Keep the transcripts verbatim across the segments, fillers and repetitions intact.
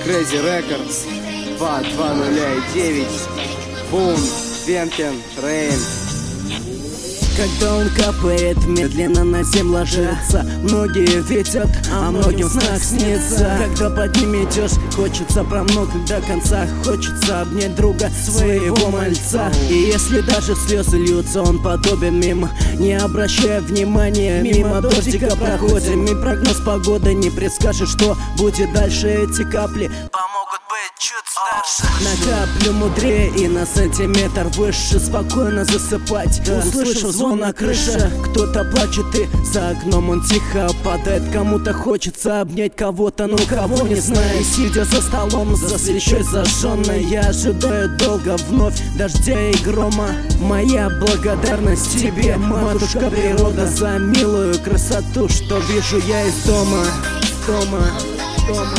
Crazy Records, два два ноль девять, Boon, Венкен, Rain. Когда он капает, медленно на землю ложится. Многие видят, а многим в снах снится. Когда под ним идешь, хочется промокнуть до конца. Хочется обнять друга, своего мальца. И если даже слезы льются, он подобен мимо, не обращая внимания. Мимо дождика проходим, и прогноз погоды не предскажет, что будет дальше. Эти капли помогут быть чуть старше. На каплю мудрее и на сантиметр выше. Спокойно засыпать, услышал звон на крыше. Кто-то плачет и за окном он тихо падает. Кому-то хочется обнять кого-то, ну кого не знаю. Сидя за столом, за свечой зажженной, я ожидаю долго вновь дождя и грома. Моя благодарность тебе, матушка природа, за милую красоту, что вижу я из дома. Дома, дома.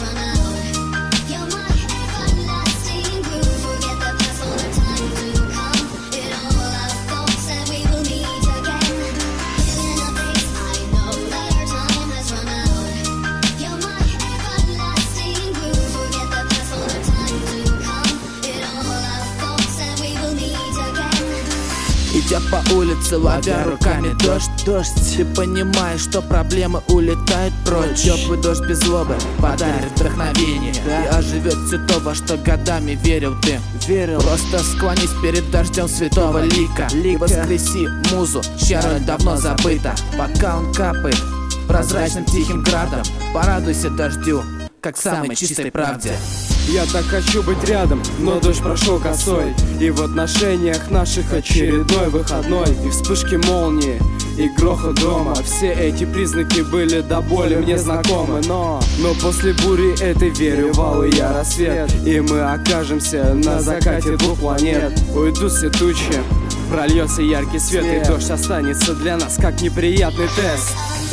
Идя по улице, ловя руками дождь, дождь, ты понимаешь, что проблемы улетают прочь. Теплый дождь без злобы подарит вдохновение, да? И оживет все то, во что годами верил ты. Верил. Просто склонись перед дождем святого лика, лика. И воскреси музу, чья роль давно забыта. Пока он капает прозрачным тихим градом, порадуйся дождю, как самой чистой правде. Я так хочу быть рядом, но дождь прошел косой. И в отношениях наших очередной выходной. И вспышки молнии, и грохот дома. Все эти признаки были до боли мне знакомы. Но, но после бури этой верю в алый я рассвет. И мы окажемся на закате двух планет. Уйдут все тучи, прольется яркий свет, свет. И дождь останется для нас как неприятный тест.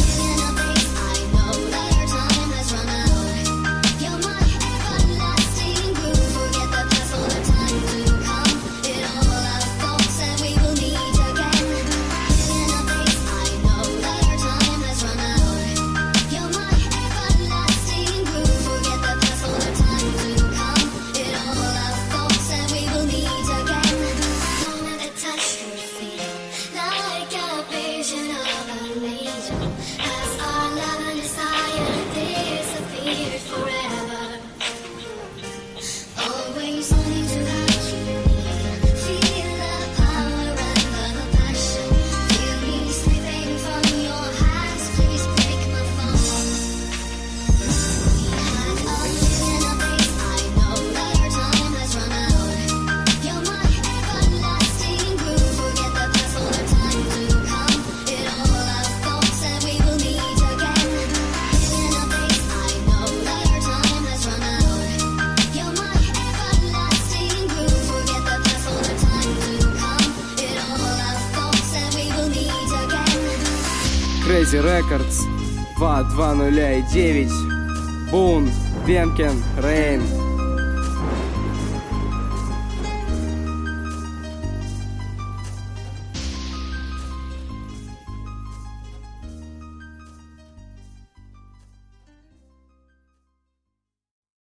Crazy Records, два два ноль девять, Boon, Венкен, Rain.